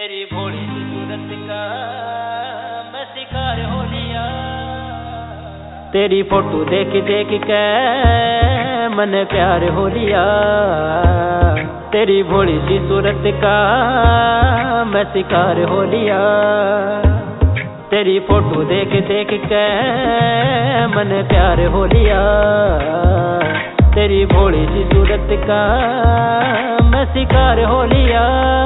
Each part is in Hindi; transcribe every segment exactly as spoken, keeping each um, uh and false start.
तेरी भोली सी सूरत का मैं शिकार हो लिया। तेरी फोटो देख देख के मन प्यार हो लिया। तेरी भोली सी सूरत का मैं शिकार हो लिया। तेरी फोटो देख देख के मन प्यार हो लिया। तेरी भोली सी सूरत का मैं शिकार हो लिया।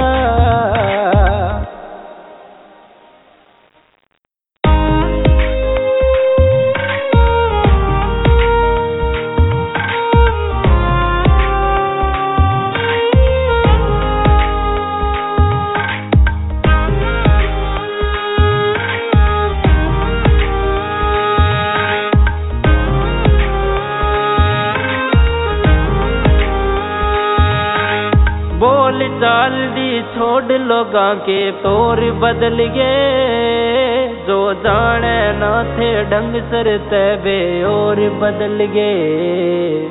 बोल चाल दी छोड़ लोगा के तौर बदल गए। जो जाने ना थे ढंग सर तबे और बदल गए।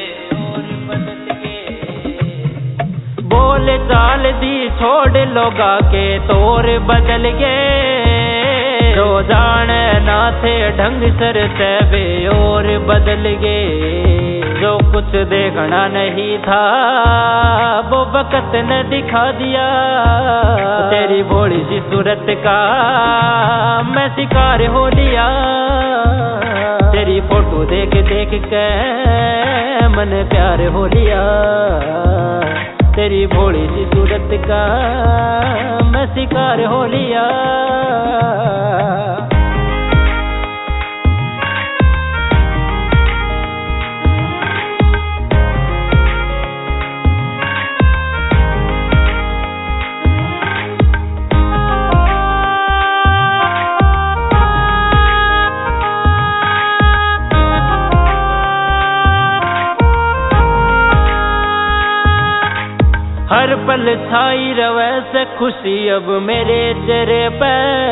बोल चाल दी छोड़ लोगा के तौर बदल गए। जो जाने ना थे ढंग सर तबे और बदल गए। जो कुछ देखना नहीं था वो वक्त ने दिखा दिया। तेरी भोली सी सूरत का मैं शिकार हो लिया। तेरी फोटो देख देख के मन प्यार हो लिया। तेरी भोली सी सूरत का मैं शिकार हो लिया। हर पल छाई रवे से खुशी अब मेरे चेहरे पे।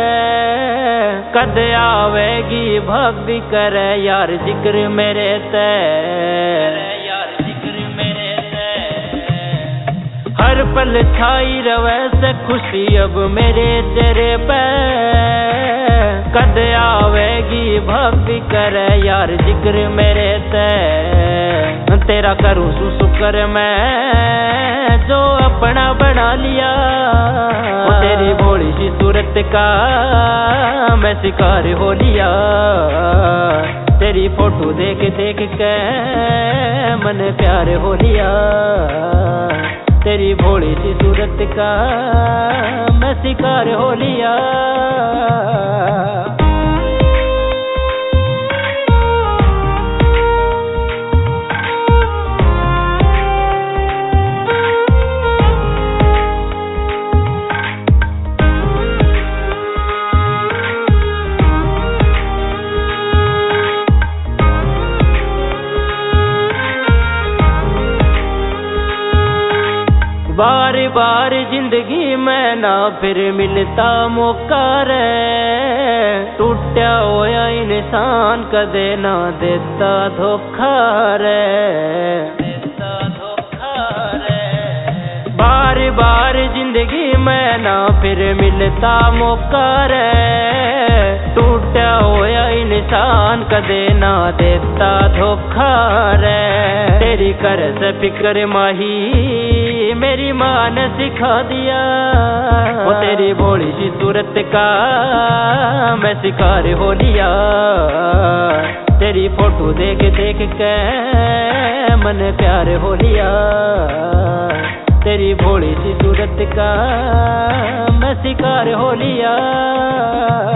कद आवेगी भक्ति करे यार जिक्र मेरे ते। यार जिक्र मेरे ते। हर पल छाई रवे से खुशी अब मेरे चेहरे पे। कद आवेगी भक्ति करे यार जिक्र मेरे ते। तेरा करूँ सु शुक्र मैं जो अपना बना लिया। तेरी भोली सी सूरत का मैं शिकार हो लिया। तेरी फोटो देख देख के मन प्यार हो लिया। तेरी भोली सी सूरत का मैं शिकार हो लिया। बार बार जिंदगी में ना फिर मिलता मौका रे। टूटा होया इंसान कदे ना देता धोखा रे। देता धोखा रे। बार बार जिंदगी में ना फिर मिलता मौका रे। टूटा होया इंसान कदे ना देता धोखा रे। तेरी कर से फिक्र माही मेरी माँ ने सिखा दिया। वो तेरी भोली सी सूरत का मैं शिकार हो लिया। तेरी फोटो देख देख के मन प्यार हो लिया। तेरी भोली सी सूरत का मैं शिकार हो लिया।